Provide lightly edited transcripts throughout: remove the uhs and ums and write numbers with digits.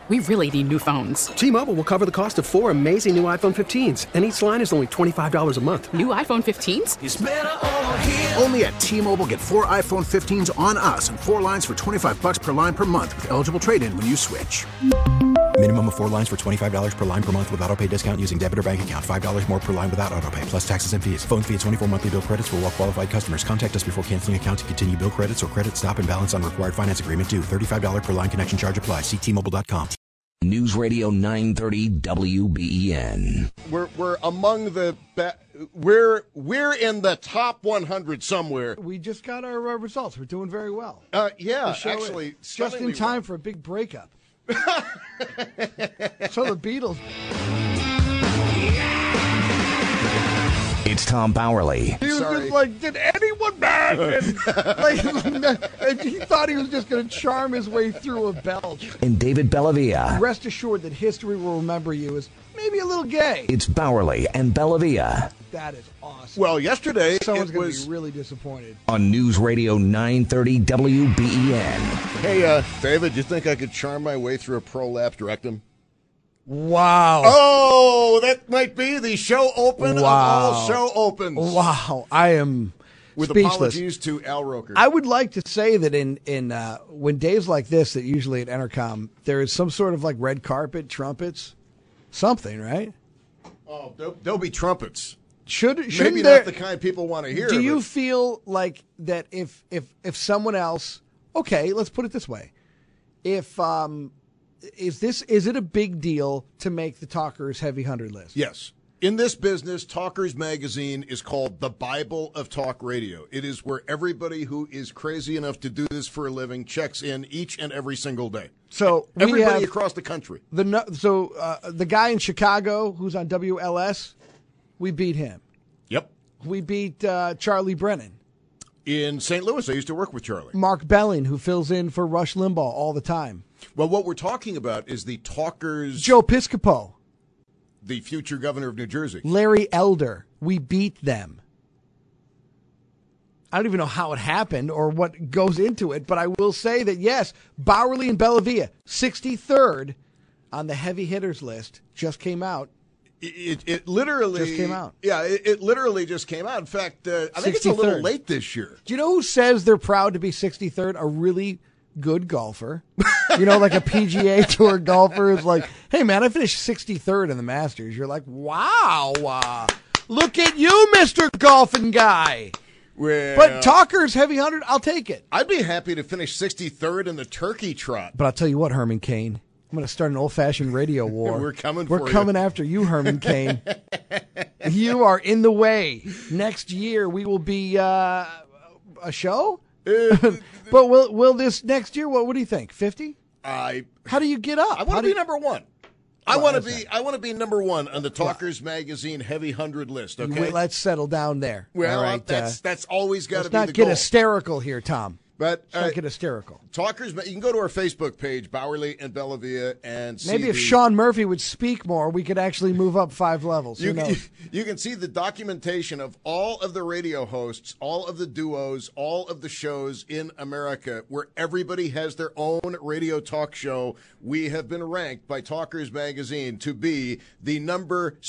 We really need new phones. T-Mobile will cover the cost of 4 amazing new iPhone 15s, and each line is only $25 a month. New iPhone 15s? It's better over here. Only at T-Mobile, get 4 iPhone 15s on us and 4 lines for $25 per line per month with eligible trade-in when you switch. Minimum of 4 lines for $25 per line per month with autopay discount using debit or bank account. $5 more per line without autopay, plus taxes and fees. Phone fee at 24 monthly bill credits for well-qualified customers. Contact us before canceling account to continue bill credits or credit stop and balance on required finance agreement due. $35 per line connection charge applies. See T-Mobile.com. News Radio 930 WBEN. We're among the we're in the top 100 somewhere. We just got our results. We're doing very well. Yeah, actually, just in time for a big breakup. So the Beatles. It's Tom Bowerly. He was just like, did anyone back? And he thought he was just going to charm his way through a belch. And David Bellavia. Rest assured that history will remember you as maybe a little gay. It's Bowerly and Bellavia. That is awesome. Well, yesterday someone's going to be really disappointed. On News Radio 930 WBEN. Hey, David, do you think I could charm my way through a prolapsed rectum? Wow. Oh, that might be the show open of all show opens. Wow. I am with speechless. Apologies to Al Roker. I would like to say that in when days like this, that usually at Entercom, there is some sort of like red carpet, trumpets, something, right? Oh, there'll be trumpets. Maybe not the kind people want to hear. Do you feel like that if someone else, okay, let's put it this way. Is it a big deal to make the Talkers Heavy 100 list? Yes. In this business, Talkers Magazine is called the Bible of Talk Radio. It is where everybody who is crazy enough to do this for a living checks in each and every single day. So everybody across the country. The guy in Chicago who's on WLS, we beat him. Yep. We beat Charlie Brennan. In St. Louis, I used to work with Charlie. Mark Belling, who fills in for Rush Limbaugh all the time. Well, what we're talking about is the Talkers. Joe Piscopo. The future governor of New Jersey. Larry Elder. We beat them. I don't even know how it happened or what goes into it, but I will say that, yes, Bowerly and Bellavia, 63rd on the heavy hitters list, just came out. It literally just came out. Yeah, it literally just came out. In fact, I think it's a little late this year. Do you know who says they're proud to be 63rd? A really good golfer. You know, like a PGA Tour golfer is like, hey, man, I finished 63rd in the Masters. You're like, wow, look at you, Mr. Golfing Guy. Well, but Talkers Heavy 100, I'll take it. I'd be happy to finish 63rd in the turkey trot. But I'll tell you what, Herman Cain. I'm going to start an old-fashioned radio war. We're coming after you, Herman Cain. You are in the way. Next year we will be a show? But will this next year? What do you think? 50? How do you get up? I want to be number one. I want to be number one on the Talkers Magazine Heavy 100 list. Okay, let's settle down there. Well, all right, that's always got to be the goal. Let's not get hysterical here, Tom. But don't get hysterical. Talkers, you can go to our Facebook page, Bowerly and Bellavia, and see maybe if Sean Murphy would speak more, we could actually move up 5 levels. You can see the documentation of all of the radio hosts, all of the duos, all of the shows in America where everybody has their own radio talk show. We have been ranked by Talkers Magazine to be the number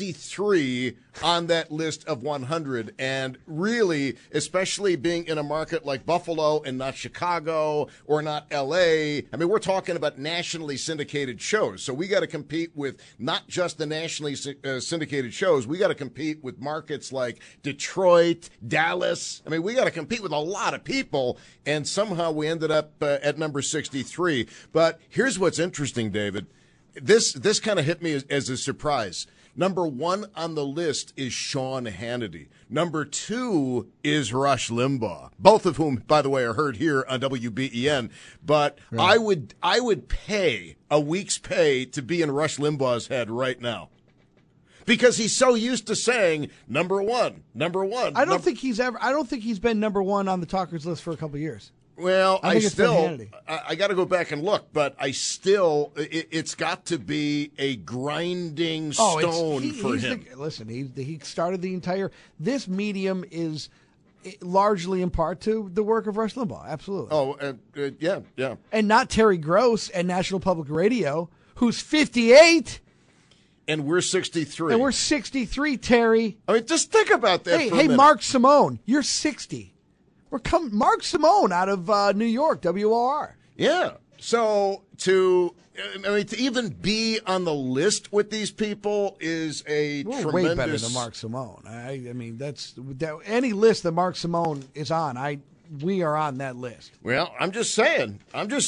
63 on that list of 100. And really, especially being in a market like Buffalo and not Chicago or not L.A., I mean, we're talking about nationally syndicated shows. So we got to compete with not just the nationally syndicated shows. We got to compete with markets like Detroit, Dallas. I mean, we got to compete with a lot of people. And somehow we ended up at number 63. But here's what's interesting, David. This kind of hit me as a surprise. Number 1 on the list is Sean Hannity. Number 2 is Rush Limbaugh, both of whom, by the way, are heard here on WBEN. But right. I would pay a week's pay to be in Rush Limbaugh's head right now. Because he's so used to saying number one. I don't think he's been number 1 on the Talkers list for a couple of years. Well, I got to go back and look, but it's got to be a grinding stone for him. Listen, he started the entire. This medium is largely in part to the work of Rush Limbaugh. Absolutely. Oh, yeah. And not Terry Gross at National Public Radio, who's 58. And we're 63. And we're 63, Terry. I mean, just think about that for a minute. Mark Simone, you're 60. Mark Simone out of New York, WOR. Yeah. So to even be on the list with these people is a tremendous. Way better than Mark Simone. I mean, any list that Mark Simone is on, we are on that list. Well, I'm just saying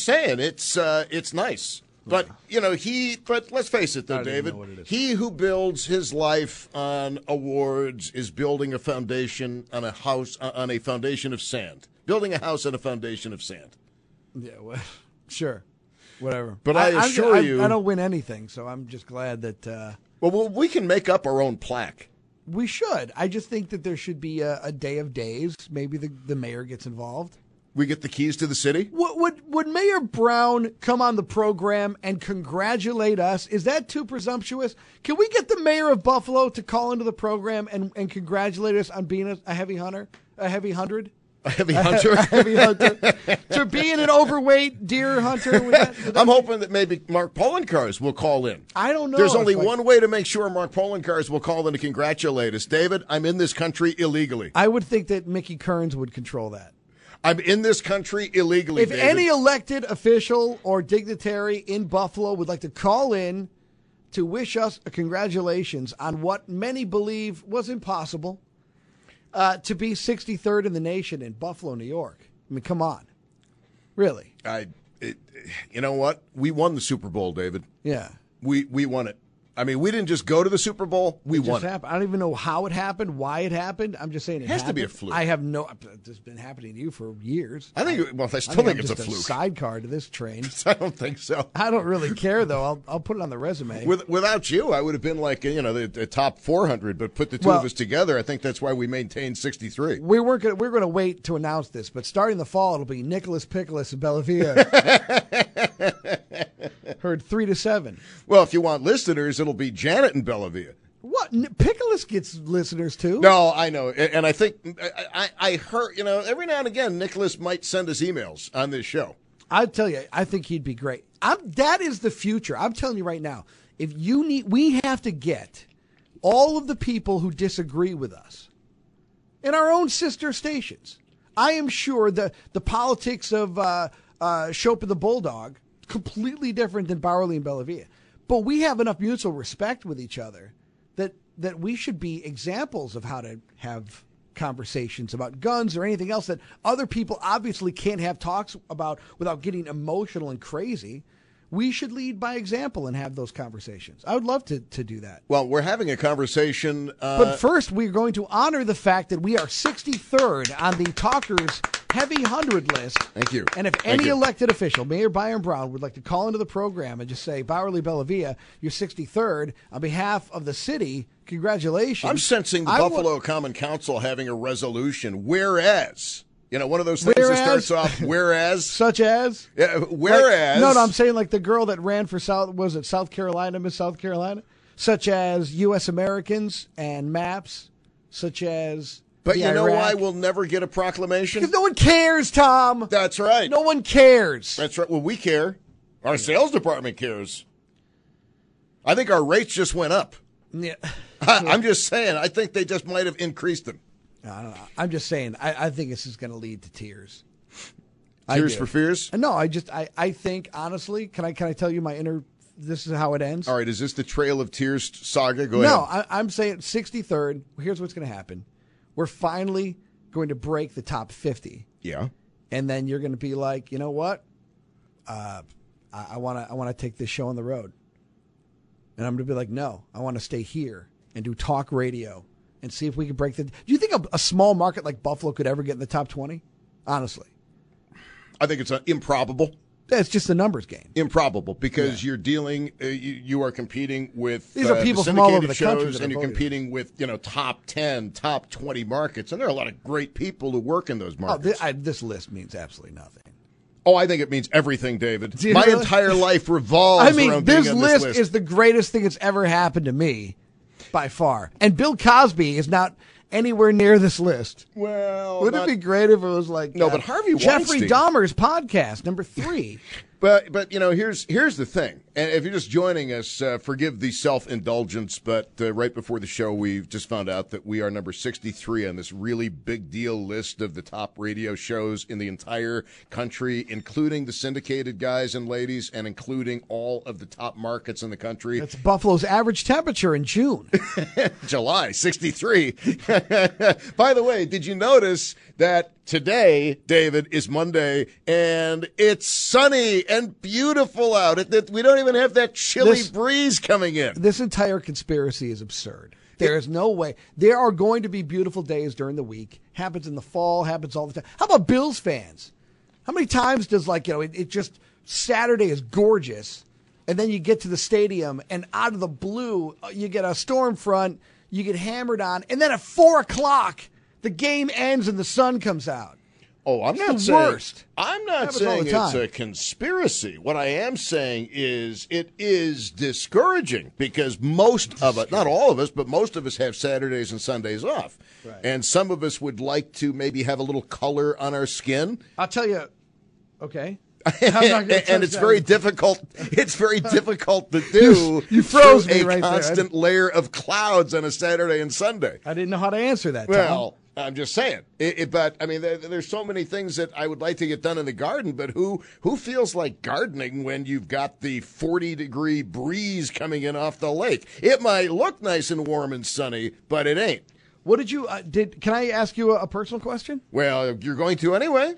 it's nice. But but let's face it, though, David. He who builds his life on awards is building a foundation on a house on a foundation of sand. Building a house on a foundation of sand. Yeah, well, sure, whatever. But I assure you, I don't win anything, so I'm just glad that. Well, we can make up our own plaque. We should. I just think that there should be a day of days. Maybe the mayor gets involved. We get the keys to the city? Would Mayor Brown come on the program and congratulate us? Is that too presumptuous? Can we get the mayor of Buffalo to call into the program and congratulate us on being a heavy hunter? A heavy hundred? A heavy hunter? A heavy hunter. To being an overweight deer hunter? Would that I'm hoping that maybe Mark Poloncarz will call in. I don't know. There's only one way to make sure Mark Poloncarz will call in to congratulate us. David, I'm in this country illegally. I would think that Mickey Kearns would control that. I'm in this country illegally, If David. any elected official or dignitary in Buffalo would like to call in to wish us a congratulations on what many believe was impossible, to be 63rd in the nation in Buffalo, New York. I mean, come on. Really? You know what? We won the Super Bowl, David. Yeah. We won it. I mean, we didn't just go to the Super Bowl. We won it. Happened. I don't even know how it happened, why it happened. I'm just saying it has happened. to be a fluke. I have no. It's been happening to you for years. I still think it's a fluke. Sidecar to this train. I don't think so. I don't really care though. I'll put it on the resume. Without you, I would have been like the top 400. But put the two of us together, I think that's why we maintained 63. We're going to wait to announce this, but starting the fall, it'll be Nicholas Pickles and Bellavia. Heard 3-7. Well, if you want listeners, it'll be Janet and Bellavia. What? Pickles gets listeners too? No, I know. And I think I heard, every now and again, Nicholas might send us emails on this show. I'll tell you, I think he'd be great. That is the future. I'm telling you right now, we have to get all of the people who disagree with us in our own sister stations. I am sure the politics of Shope the Bulldog, completely different than Bowerly and Bellavia. But we have enough mutual respect with each other that we should be examples of how to have conversations about guns or anything else that other people obviously can't have talks about without getting emotional and crazy. We should lead by example and have those conversations. I would love to do that. Well, we're having a conversation. But first, we're going to honor the fact that we are 63rd on the Talkers Heavy 100 list. Thank you. And if any elected official, Mayor Byron Brown, would like to call into the program and just say, Bowerly Bellavia, you're 63rd, on behalf of the city, congratulations. I'm sensing the Buffalo Common Council having a resolution, whereas... one of those things that starts off, whereas. Such as? Yeah, whereas. No, I'm saying like the girl that ran for South Carolina, Miss South Carolina? Such as U.S. Americans and maps, such as. But you know Iraq. why we'll never get a proclamation? Because no one cares, Tom. That's right. No one cares. That's right. Well, we care. Our sales department cares. I think our rates just went up. Yeah. I'm just saying, I think they just might have increased them. I don't know. I'm just saying, I think this is going to lead to tears. Tears for fears? No, I think, honestly, can I tell you this is how it ends? All right, is this the Trail of Tears saga? Go ahead. No, I'm saying 63rd. Here's what's going to happen. We're finally going to break the top 50. Yeah. And then you're going to be like, you know what? I want to take this show on the road. And I'm going to be like, no, I want to stay here and do talk radio and see if we can break the... Do you think a small market like Buffalo could ever get in the top 20? Honestly. I think it's improbable. It's just a numbers game. Improbable, because you're dealing, you are competing with these are people from all over the country, and you're competing with top 10, top 20 markets, and there are a lot of great people who work in those markets. This list means absolutely nothing. Oh, I think it means everything, David. My entire life revolves around being on this list. This is the greatest thing that's ever happened to me, by far. And Bill Cosby is not anywhere near this list. Well, Wouldn't it be great if it was like but Harvey Jeffrey Weinstein. Dahmer's podcast, number 3. But here's the thing. And if you're just joining us, forgive the self-indulgence, but right before the show, we just found out that we are number 63 on this really big deal list of the top radio shows in the entire country, including the syndicated guys and ladies, and including all of the top markets in the country. That's Buffalo's average temperature in June. July, 63. By the way, did you notice that today, David, is Monday, and it's sunny and beautiful out? We don't even have that chilly breeze coming in. This entire conspiracy is absurd. There is no way. There are going to be beautiful days during the week. Happens in the fall, happens all the time. How about Bills fans? How many times does, it just, Saturday is gorgeous, and then you get to the stadium, and out of the blue, you get a storm front, you get hammered on, and then at 4 o'clock, the game ends and the sun comes out. Oh, I'm not saying it's a conspiracy. What I am saying is it is discouraging because most of us, not all of us, but most of us have Saturdays and Sundays off. Right. And some of us would like to maybe have a little color on our skin. I'll tell you, okay. And it's very difficult. It's very difficult to do. You froze me right there. A constant layer of clouds on a Saturday and Sunday. I didn't know how to answer that, Tom. Well, I'm just saying. But I mean, there's so many things that I would like to get done in the garden. But who feels like gardening when you've got the 40-degree breeze coming in off the lake? It might look nice and warm and sunny, but it ain't. What did you Can I ask you a personal question? Well, you're going to anyway.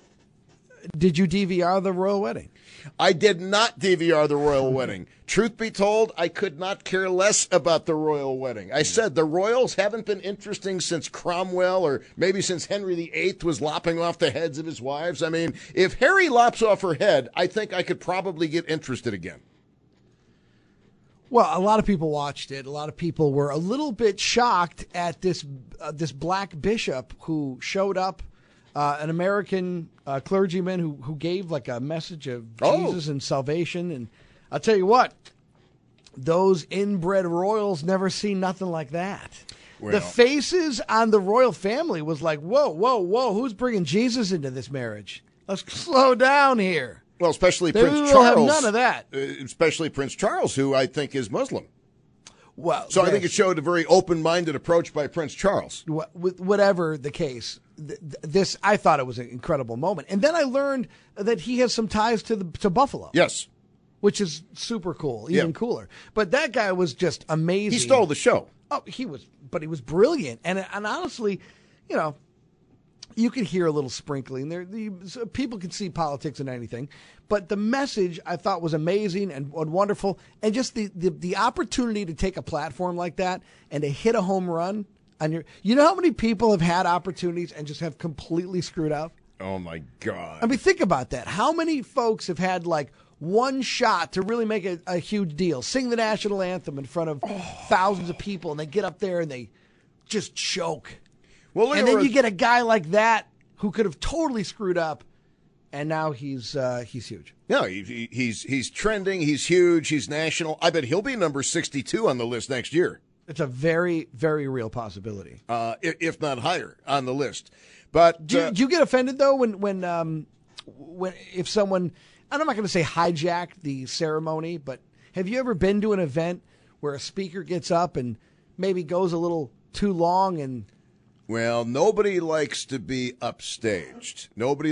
Did you DVR the royal wedding? I did not DVR the royal wedding. Truth be told, I could not care less about the royal wedding. I said the royals haven't been interesting since Cromwell or maybe since Henry VIII was lopping off the heads of his wives. I mean, if Harry lops off her head, I think I could probably get interested again. Well, a lot of people watched it. A lot of people were a little bit shocked at this black bishop who showed up. An American clergyman who gave like a message of Jesus and salvation. And I'll tell you what, those inbred royals never seen nothing like that. Well, the faces on the royal family was like, whoa, who's bringing Jesus into this marriage? Let's slow down here. Well, especially Prince Charles. Have none of that. Especially Prince Charles, who I think is Muslim. Well, so I think it showed a very open-minded approach by Prince Charles. Whatever the case, this I thought it was an incredible moment, and then I learned that he has some ties to Buffalo. Yes, which is super cool, even cooler. But that guy was just amazing. He stole the show. Oh, he was brilliant, and honestly, you can hear a little sprinkling there. People can see politics in anything, but the message I thought was amazing and wonderful, and just the opportunity to take a platform like that and to hit a home run on your. You know how many people have had opportunities and just have completely screwed up? Oh my God! I mean, think about that. How many folks have had like one shot to really make a huge deal, sing the national anthem in front of thousands of people, and they get up there and they just choke. Well, and then you get a guy like that who could have totally screwed up, and now he's huge. No, he's trending. He's huge. He's national. I bet he'll be number 62 on the list next year. It's a very, very real possibility, if not higher on the list. But do you get offended though when if someone, and I'm not going to say hijacked the ceremony, but have you ever been to an event where a speaker gets up and maybe goes a little too long and? Well, nobody likes to be upstaged.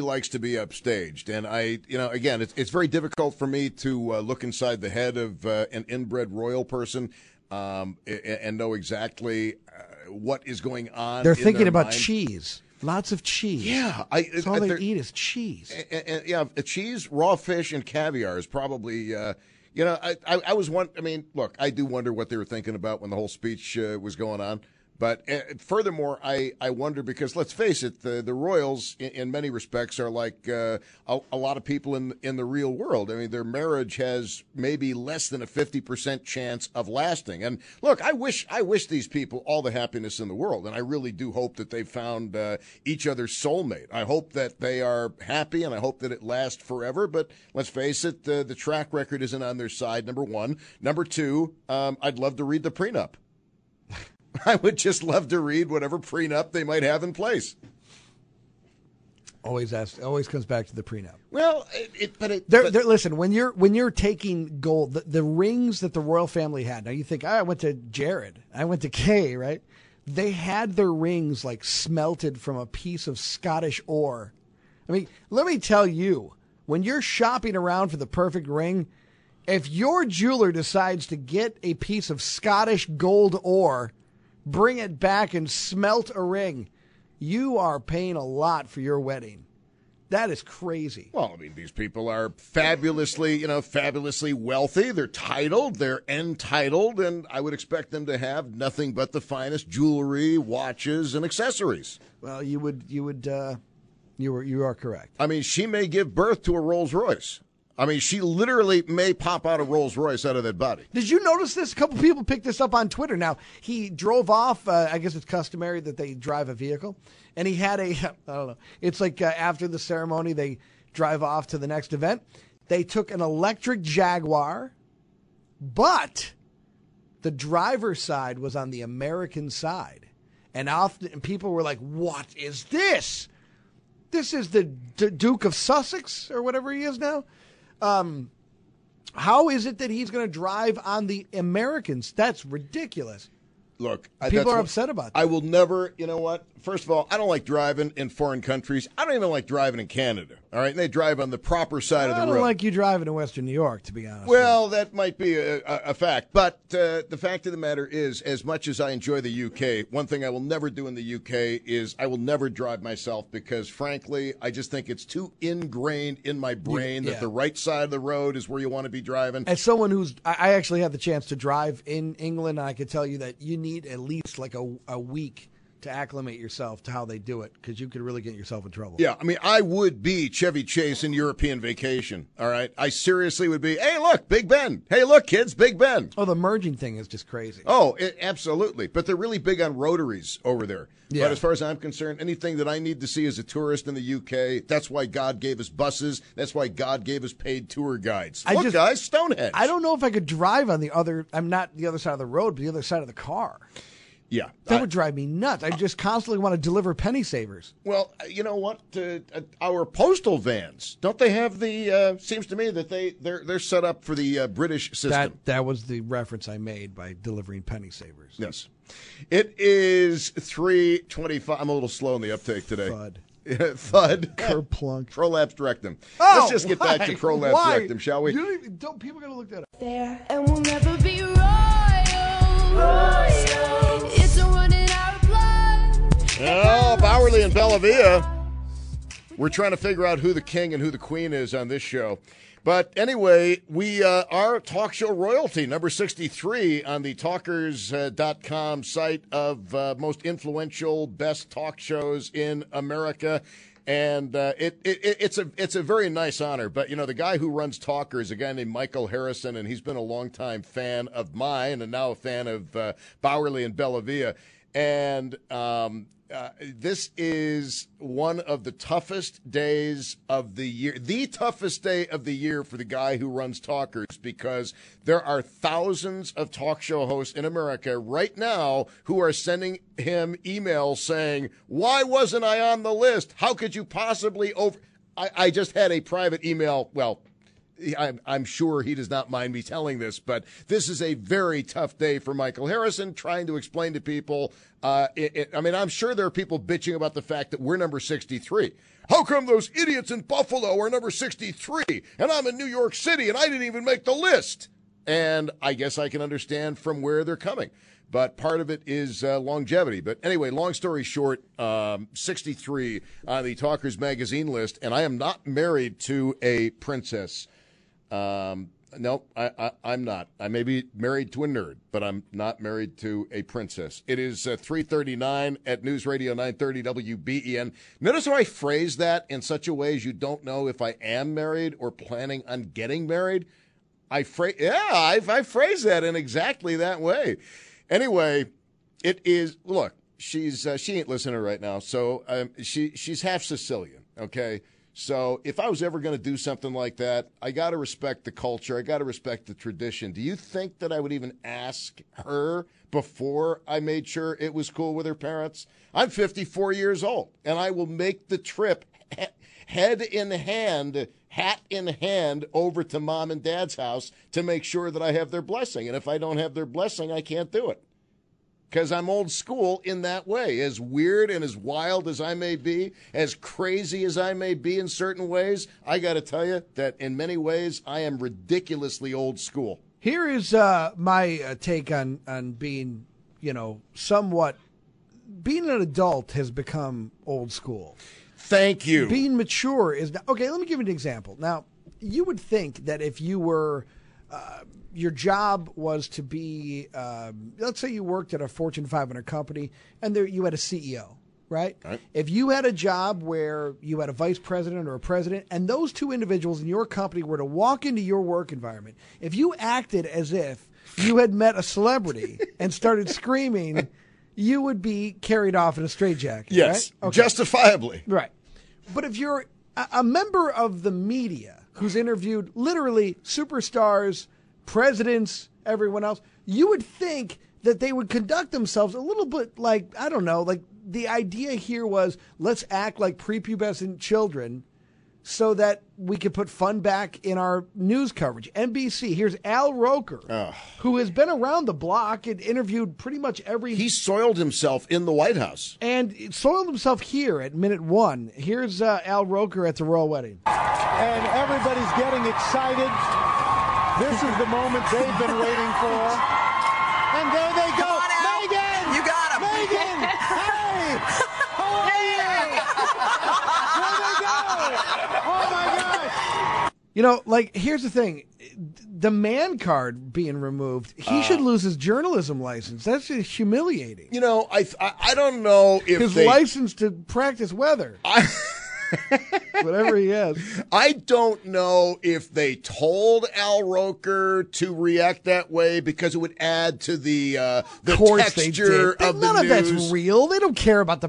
And again, it's very difficult for me to look inside the head of an inbred royal person and know exactly what is going on. They're thinking about mind. Cheese. Lots of cheese. Yeah. That's all they eat is cheese. And cheese, raw fish, and caviar is probably... I was one. I mean, look, I do wonder what they were thinking about when the whole speech was going on. But furthermore, I wonder because let's face it, the royals in many respects are like a lot of people in the real world. I mean, their marriage has maybe less than a 50% chance of lasting. And look, I wish these people all the happiness in the world, and I really do hope that they found each other's soulmate. I hope that they are happy, and I hope that it lasts forever. But let's face it, the track record isn't on their side. Number one, number two, I'd love to read the prenup. I would just love to read whatever prenup they might have in place. Always comes back to the prenup. Well, listen, when you're taking gold, the rings that the royal family had. Now you think, I went to Jared, I went to Kay, right? They had their rings like smelted from a piece of Scottish ore. I mean, let me tell you, when you're shopping around for the perfect ring, if your jeweler decides to get a piece of Scottish gold ore, bring it back and smelt a ring, you are paying a lot for your wedding. That is crazy. Well, I mean, these people are fabulously wealthy. They're titled, they're entitled, and I would expect them to have nothing but the finest jewelry, watches, and accessories. Well, you are correct. I mean, she may give birth to a Rolls Royce. I mean, she literally may pop out a Rolls Royce out of that body. Did you notice this? A couple people picked this up on Twitter. Now, he drove off. I guess it's customary that they drive a vehicle. And he had I don't know. It's like after the ceremony, they drive off to the next event. They took an electric Jaguar, but the driver's side was on the American side. And often people were like, what is this? This is the Duke of Sussex or whatever he is now. How is it that he's going to drive on the Americans? That's ridiculous. Look, people are upset about that. I will never, you know what? First of all, I don't like driving in foreign countries. I don't even like driving in Canada. All right, and they drive on the proper side of the road. I don't like you driving in Western New York, to be honest. Well, that might be a fact. But the fact of the matter is, as much as I enjoy the UK, one thing I will never do in the UK is I will never drive myself because, frankly, I just think it's too ingrained in my brain that the right side of the road is where you want to be driving. As someone I actually had the chance to drive in England, and I could tell you that you need at least like a week to acclimate yourself to how they do it, because you could really get yourself in trouble. Yeah, I mean, I would be Chevy Chase in European Vacation, all right? I seriously would be, hey, look, Big Ben. Hey, look, kids, Big Ben. Oh, the merging thing is just crazy. Oh, absolutely. But they're really big on rotaries over there. Yeah. But as far as I'm concerned, anything that I need to see as a tourist in the UK, that's why God gave us buses. That's why God gave us paid tour guides. Look, guys, Stonehenge. I don't know if I could drive on I'm not the other side of the road, but the other side of the car. Yeah. That would drive me nuts. I just constantly want to deliver penny savers. Well, you know what? Our postal vans, don't they have seems to me that they're set up for the British system. That was the reference I made by delivering penny savers. Yes. It is 3:25. I'm a little slow in the uptake today. Thud. Thud. Kerplunk. Prolapsed rectum. Oh, let's just get back to prolapsed rectum, shall we? Don't people got to look that up. There and we'll never be royal. It's running out of blood. Oh, Bowerly and Bellavia. We're trying to figure out who the king and who the queen is on this show. But anyway, we are talk show royalty, number 63 on the talkers.com site of most influential, best talk shows in America. And it's a very nice honor. But, you know, the guy who runs Talker is a guy named Michael Harrison, and he's been a longtime fan of mine and now a fan of Bowerly and Bellavia. And this is one of the toughest days of the year, the toughest day of the year for the guy who runs Talkers, because there are thousands of talk show hosts in America right now who are sending him emails saying, why wasn't I on the list? How could you possibly I just had a private email. Well, I'm sure he does not mind me telling this, but this is a very tough day for Michael Harrison, trying to explain to people. I mean, I'm sure there are people bitching about the fact that we're number 63. How come those idiots in Buffalo are number 63 and I'm in New York City and I didn't even make the list? And I guess I can understand from where they're coming. But part of it is longevity. But anyway, long story short, 63 on the Talkers magazine list, and I am not married to a princess. No, I'm not. I may be married to a nerd, but I'm not married to a princess. It is 3:39 at News Radio 930 WBEN. Notice how I phrase that in such a way as you don't know if I am married or planning on getting married. I phrase that in exactly that way. Anyway, it is. Look, she ain't listening right now, so she's half Sicilian. Okay. So if I was ever going to do something like that, I got to respect the culture. I got to respect the tradition. Do you think that I would even ask her before I made sure it was cool with her parents? I'm 54 years old, and I will make the trip head in hand, hat in hand, over to mom and dad's house to make sure that I have their blessing. And if I don't have their blessing, I can't do it. Because I'm old school in that way. As weird and as wild as I may be, as crazy as I may be in certain ways, I got to tell you that in many ways I am ridiculously old school. Here is my take on being, somewhat. Being an adult has become old school. Thank you. Being mature is not. Okay, let me give you an example. Now, you would think that if you were. Your job was to be, let's say you worked at a Fortune 500 company and there you had a CEO, right? If you had a job where you had a vice president or a president and those two individuals in your company were to walk into your work environment, if you acted as if you had met a celebrity and started screaming, you would be carried off in a straitjacket. Yes, right? Okay. Justifiably. Right. But if you're a member of the media who's interviewed literally superstars, presidents, everyone else, you would think that they would conduct themselves a little bit like, I don't know, like the idea here was let's act like prepubescent children so that we could put fun back in our news coverage. NBC, here's Al Roker, who has been around the block and interviewed pretty much every... He soiled himself in the White House. And soiled himself here at minute 1. Here's Al Roker at the royal wedding. And everybody's getting excited. This is the moment they've been waiting for. And there they go. Come on, Al. Megan! You got him. Megan! Hey! How are you? Where'd they go? Oh, my gosh. Here's the thing. The man card being removed, he should lose his journalism license. That's just humiliating. I don't know if his license to practice weather. Whatever he has. I don't know if they told Al Roker to react that way because it would add to the texture of the news. None of that's real. They don't care about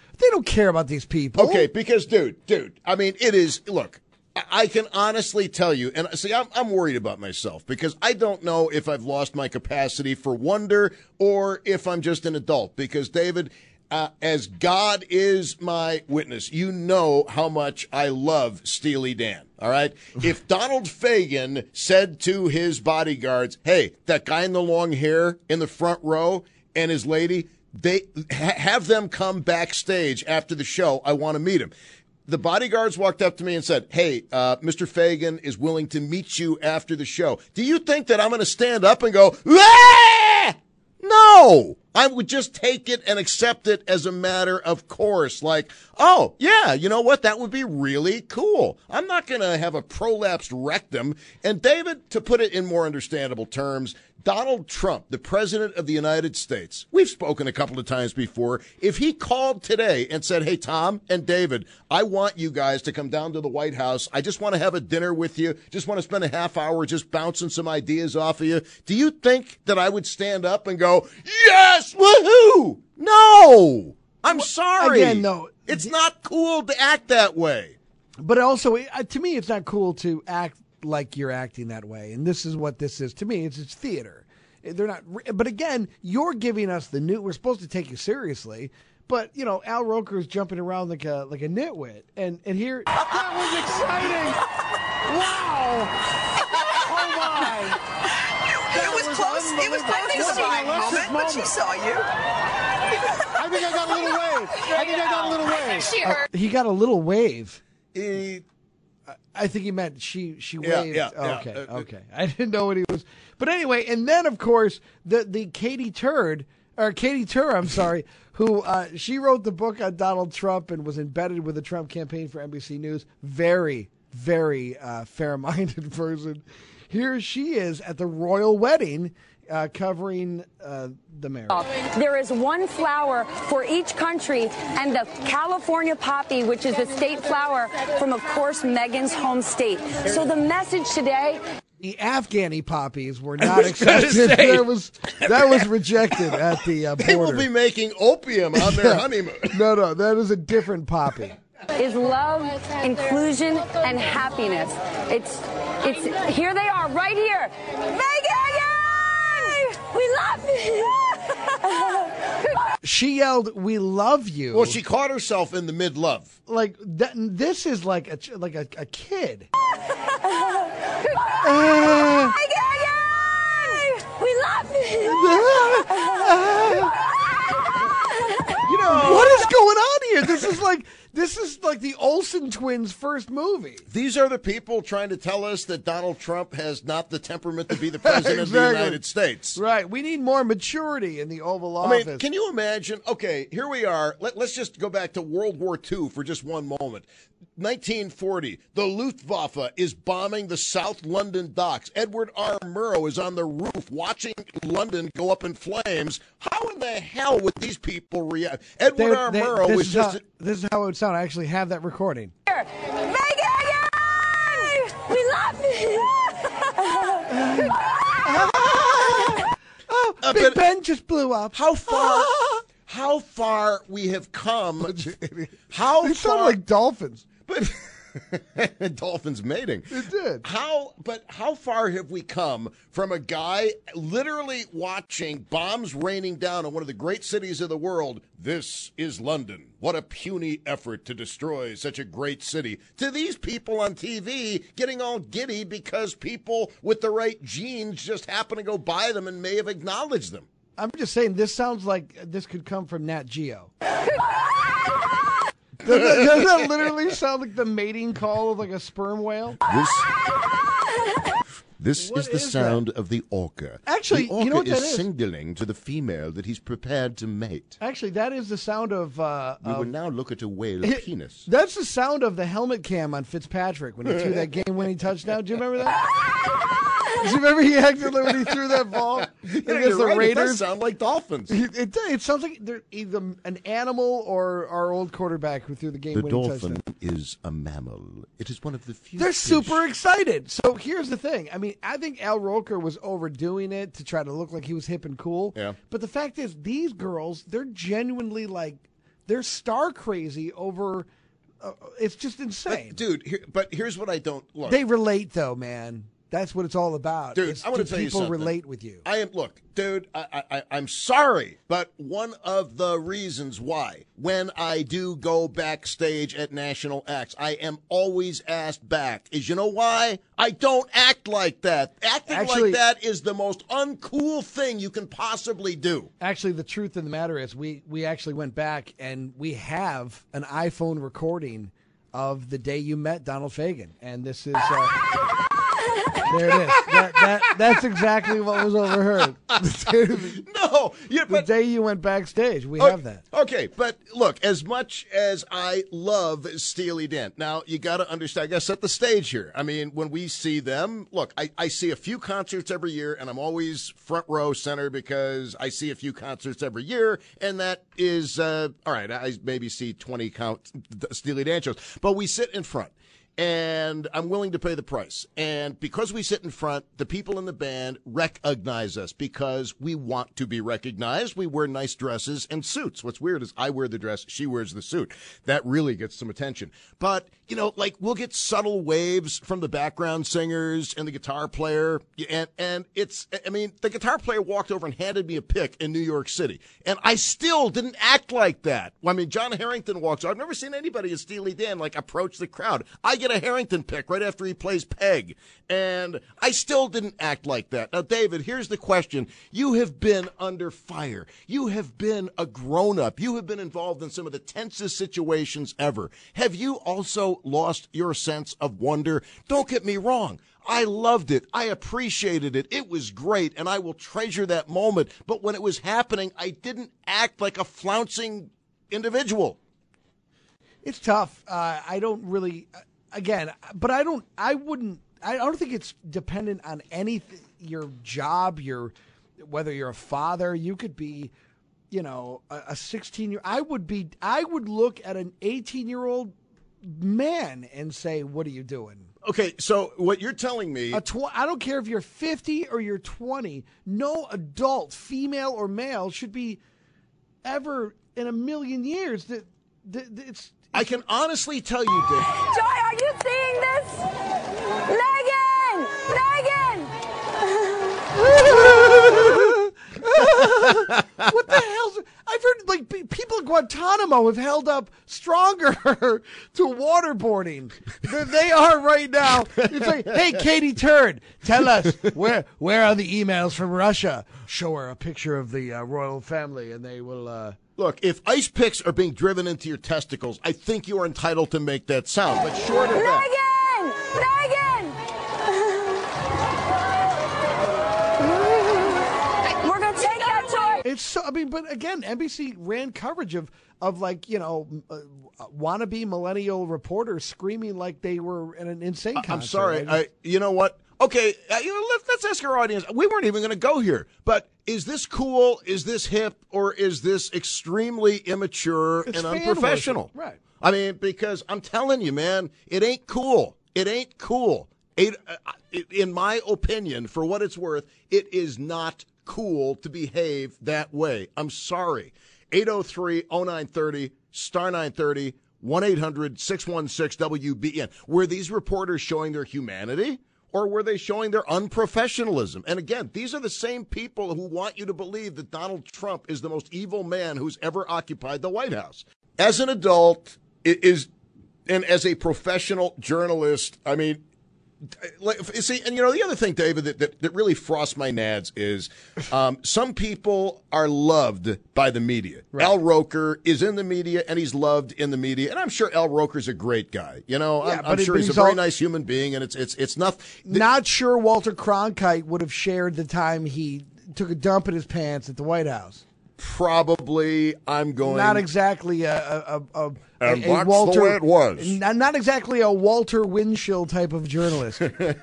these people. Okay, because dude, I mean, it is. Look, I can honestly tell you, and see, I'm worried about myself because I don't know if I've lost my capacity for wonder or if I'm just an adult. Because David. As God is my witness, you know how much I love Steely Dan, all right? If Donald Fagen said to his bodyguards, hey, that guy in the long hair in the front row and his lady, they have them come backstage after the show. I want to meet him. The bodyguards walked up to me and said, hey, Mr. Fagen is willing to meet you after the show. Do you think that I'm going to stand up and go, ah! No! I would just take it and accept it as a matter of course. Like, oh, yeah, you know what? That would be really cool. I'm not going to have a prolapsed rectum. And David, to put it in more understandable terms, Donald Trump, the president of the United States, we've spoken a couple of times before. If he called today and said, hey, Tom and David, I want you guys to come down to the White House. I just want to have a dinner with you. Just want to spend a half hour just bouncing some ideas off of you. Do you think that I would stand up and go, yes, woohoo? No, I'm sorry. Again, no. It's not cool to act that way. But also, to me, it's not cool to act like you're acting that way, and this is what this is to me. It's theater. They're not. But again, you're giving us the new. We're supposed to take you seriously, but Al Roker is jumping around like a nitwit, and here that was exciting. Wow! Oh my! It was close. It was close to the buying moment, but she saw you. I think I got a little wave. He got a little wave. I think he meant she waved. Yeah. Okay. I didn't know what he was. But anyway, and then, of course, the Katie Tur, I'm sorry, who she wrote the book on Donald Trump and was embedded with the Trump campaign for NBC News. Very, very fair-minded person. Here she is at the royal wedding covering the marriage. There is one flower for each country, and the California poppy, which is the state flower from, of course, Meghan's home state. So the message today... The Afghani poppies were not accepted. That was rejected at the border. They will be making opium on their honeymoon. No, that is a different poppy. is love, inclusion, and happiness. It's here they are right here. Megan! We love you! She yelled, "We love you." Well, she caught herself in the mid-love. Like this is like a kid. We love you. You know what is going on here? This is like the Olsen twins' first movie. These are the people trying to tell us that Donald Trump has not the temperament to be the president of the Exactly. United States. Right. We need more maturity in the Oval I Office. mean, can you imagine? Okay, here we are. Let's just go back to World War II for just one moment. 1940, the Luftwaffe is bombing the South London docks. Edward R. Murrow is on the roof watching London go up in flames. How in the hell would these people react? Edward R. Murrow was just... This is how it would sound. I actually have that recording. Megan! We love you. Big Ben just blew up. How far we have come. They sound like dolphins. But dolphins mating. It did. How far have we come from a guy literally watching bombs raining down on one of the great cities of the world? This is London. What a puny effort to destroy such a great city. To these people on TV getting all giddy because people with the right genes just happen to go by them and may have acknowledged them. I'm just saying, this sounds like this could come from Nat Geo. Doesn't that literally sound like the mating call of like a sperm whale? This is the sound of the orca. Actually, the orca you know what that is? signaling to the female that he's prepared to mate. Actually, that is the sound of... we will now look at a whale penis. That's the sound of the helmet cam on Fitzpatrick when he threw that game-winning touchdown. Do you remember that? Do you remember he acted like when he threw that ball against the right, Raiders? It does sound like dolphins. It sounds like they're either an animal or our old quarterback who threw the game-winning touchdown. The dolphin is a mammal. It is one of the few. They're super excited. So here's the thing. I mean, I think Al Roker was overdoing it to try to look like he was hip and cool. Yeah. But the fact is, these girls, they're genuinely they're star crazy over. It's just insane, But here's what I don't look. They relate, though, man. That's what it's all about. Dude, I want to tell you something. People relate with you. I'm sorry, but one of the reasons why, when I do go backstage at National X, I am always asked back is, you know why? I don't act like that. Acting like that is the most uncool thing you can possibly do. Actually, the truth of the matter is we actually went back and we have an iPhone recording of the day you met Donald Fagen. And this is... there it is. That's exactly what was overheard. The day you went backstage, we have that. Okay, but look, as much as I love Steely Dan, now you got to understand, I got to set the stage here. I mean, when we see them, look, I see a few concerts every year, and I'm always front row center because I see a few concerts every year, and that is, all right, I maybe see 20 Steely Dan shows, but we sit in front. And I'm willing to pay the price. And because we sit in front, the people in the band recognize us because we want to be recognized. We wear nice dresses and suits. What's weird is I wear the dress, she wears the suit. That really gets some attention. But, you know, like we'll get subtle waves from the background singers and the guitar player. And it's, I mean, the guitar player walked over and handed me a pick in New York City. And I still didn't act like that. I mean, John Harrington walks over. I've never seen anybody in Steely Dan like approach the crowd. I get a Harrington pick right after he plays Peg, and I still didn't act like that. Now, David, here's the question. You have been under fire. You have been a grown-up. You have been involved in some of the tensest situations ever. Have you also lost your sense of wonder? Don't get me wrong. I loved it. I appreciated it. It was great, and I will treasure that moment. But when it was happening, I didn't act like a flouncing individual. It's tough. I don't really... Again, but I don't think it's dependent on anything. Your job, whether you're a father, you could be, you know, a 16-year. I would look at an 18-year-old man and say, "What are you doing?" Okay, so what you're telling me, I don't care if you're 50 or you're 20. No adult, female or male, should be ever in a million years I can honestly tell you, Dick. Joy, are you seeing this? Megan! What the hell? I've heard like people in Guantanamo have held up stronger to waterboarding than they are right now. It's like, hey, Katie Turd, tell us where are the emails from Russia? Show her a picture of the royal family, and they will. Look, if ice picks are being driven into your testicles, I think you are entitled to make that sound. But short of that, Megan! We're gonna take that toy. It's so. I mean, but again, NBC ran coverage of like wannabe millennial reporters screaming like they were in an insane concert. I'm sorry. You know what? Okay, let's ask our audience. We weren't even going to go here, but is this cool? Is this hip? Or is this extremely immature and unprofessional? Right. I mean, because I'm telling you, man, it ain't cool. It ain't cool. In my opinion, for what it's worth, it is not cool to behave that way. I'm sorry. 803-0930, star 930, 1-800-616-WBN. Were these reporters showing their humanity? Or were they showing their unprofessionalism? And again, these are the same people who want you to believe that Donald Trump is the most evil man who's ever occupied the White House. As an adult, and as a professional journalist, I mean, see, and the other thing, David, that really frosts my nads is some people are loved by the media. Right. Al Roker is in the media, and he's loved in the media, and I'm sure Al Roker's a great guy. I'm sure he's a very nice human being, and it's nothing. Not sure Walter Cronkite would have shared the time he took a dump in his pants at the White House. Probably, I'm going. Not exactly and a that's Walter, the way it was. Not exactly a Walter Winchell type of journalist.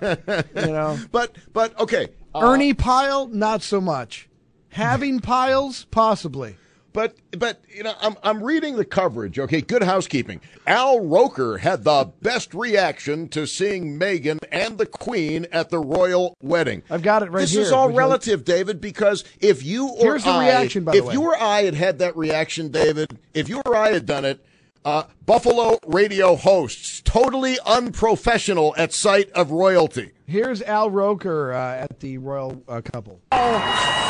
But okay. Ernie Pyle, not so much. Having piles, possibly. But I'm reading the coverage. Okay, Good Housekeeping. Al Roker had the best reaction to seeing Meghan and the Queen at the royal wedding. I've got it right here. This is all relative, David, because if you or Here's the reaction, by the way. If you or I had that reaction, David, if you or I had done it, Buffalo radio hosts, totally unprofessional at sight of royalty. Here's Al Roker at the royal couple. Oh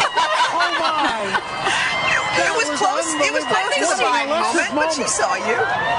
my! It was close. It was close to the buying moment, but she saw you.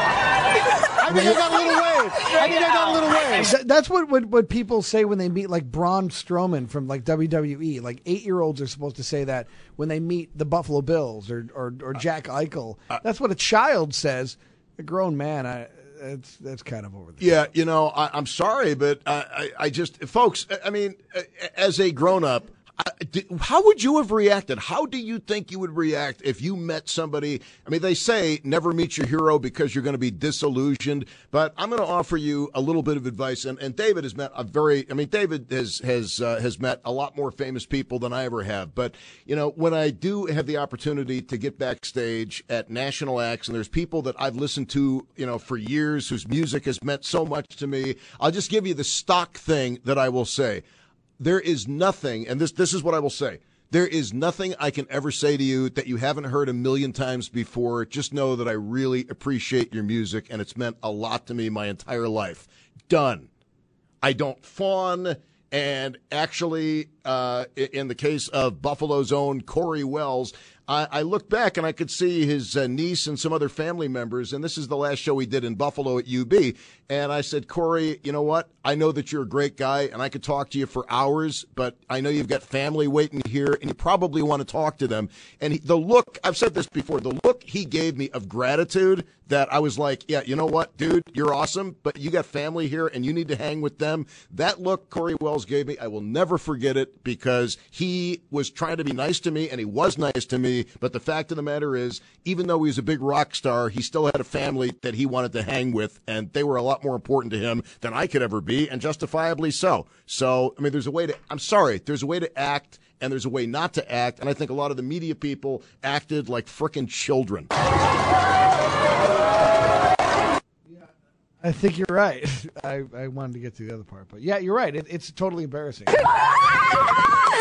I think I got a little wave. That's what people say when they meet like Braun Strowman from like WWE. Like 8-year-olds are supposed to say that when they meet the Buffalo Bills or Jack Eichel. That's what a child says. A grown man, that's kind of over the top. Yeah, I'm sorry, but I just, folks, I mean, as a grown-up, how would you have reacted? How do you think you would react if you met somebody? I mean, they say never meet your hero because you're going to be disillusioned. But I'm going to offer you a little bit of advice. And David has met David has met a lot more famous people than I ever have. But when I do have the opportunity to get backstage at national acts, and there's people that I've listened to for years whose music has meant so much to me, I'll just give you the stock thing that I will say. There is nothing, and this is what I will say. There is nothing I can ever say to you that you haven't heard a million times before. Just know that I really appreciate your music, and it's meant a lot to me my entire life. Done. I don't fawn, and actually, in the case of Buffalo's own Corey Wells, I looked back and I could see his niece and some other family members, and this is the last show he did in Buffalo at UB. And I said, Corey, you know what? I know that you're a great guy, and I could talk to you for hours, but I know you've got family waiting here, and you probably want to talk to them. And the look, I've said this before, the look he gave me of gratitude that I was like, yeah, you know what, dude, you're awesome, but you got family here, and you need to hang with them. That look Corey Wells gave me, I will never forget it, because he was trying to be nice to me, and he was nice to me. But the fact of the matter is, even though he was a big rock star, he still had a family that he wanted to hang with, and they were a lot more important to him than I could ever be, and justifiably so. So, I mean, there's a way to act, and there's a way not to act, and I think a lot of the media people acted like frickin' children. I think you're right. I wanted to get to the other part, but yeah, you're right. It's totally embarrassing.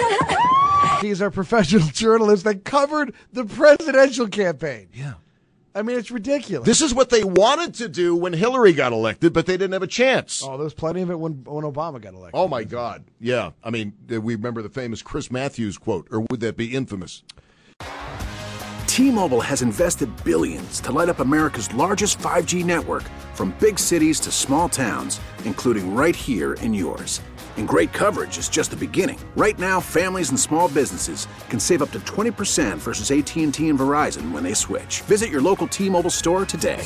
These are professional journalists that covered the presidential campaign. Yeah. I mean, it's ridiculous. This is what they wanted to do when Hillary got elected, but they didn't have a chance. Oh, there was plenty of it when Obama got elected. Oh, my God. Yeah. I mean, we remember the famous Chris Matthews quote, or would that be infamous? T-Mobile has invested billions to light up America's largest 5G network, from big cities to small towns, including right here in yours. And great coverage is just the beginning. Right now, families and small businesses can save up to 20% versus AT&T and Verizon when they switch. Visit your local T-Mobile store today.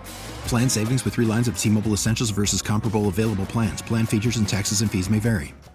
Plan savings with 3 lines of T-Mobile Essentials versus comparable available plans. Plan features and taxes and fees may vary.